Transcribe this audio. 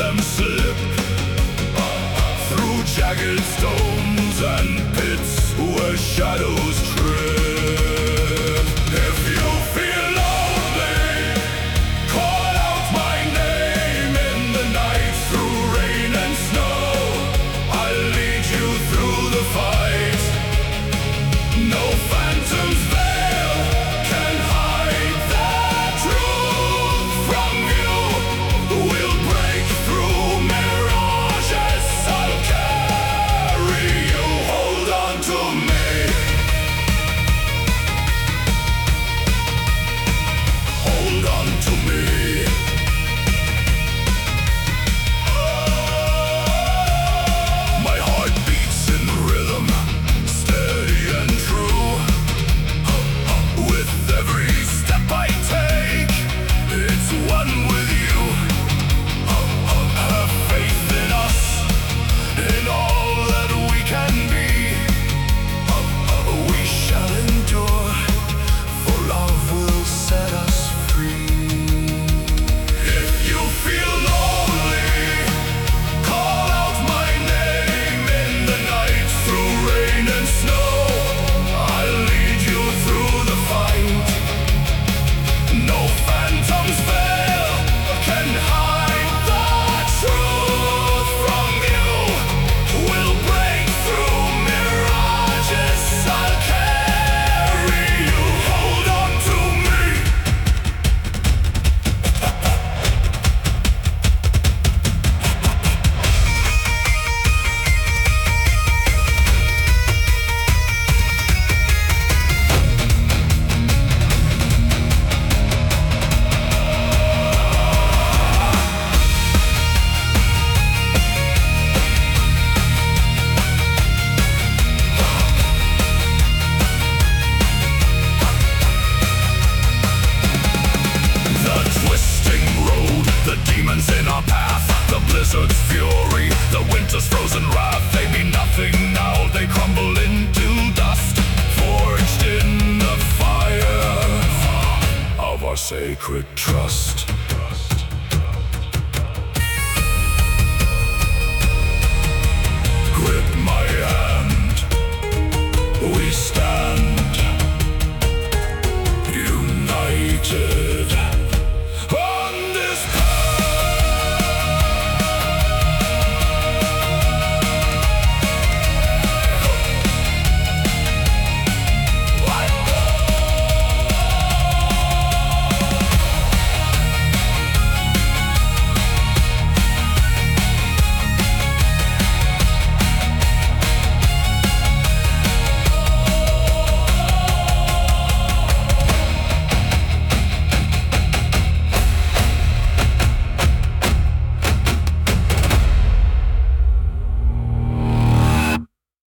them slip through jagged stones and pits where shadows trip. If you feel lonely, call out my name in the night through rain and snow. I'll lead you through the fight. No phantom's veil can hide the truth from you. We'll break through mirages. I'll carry you. Hold on to me. Hold on to me. My heart beats in rhythm, steady and true. With every step I take, it's one with you. Have faith in us, in all that we can be. We shall endure, for love will set us free. If you feel lonely, call out my name in the night through rain and snow. I'll lead you through the fight. No phantom's veil can hide the truth from you. We'll break through mirages. I'll carry you. Hold on to me. The twisting road, the demons in our path, the blizzard's fury, the winter's frozen wrath. They mean nothing now, they crumble into dust, forged in the fire of our sacred trust.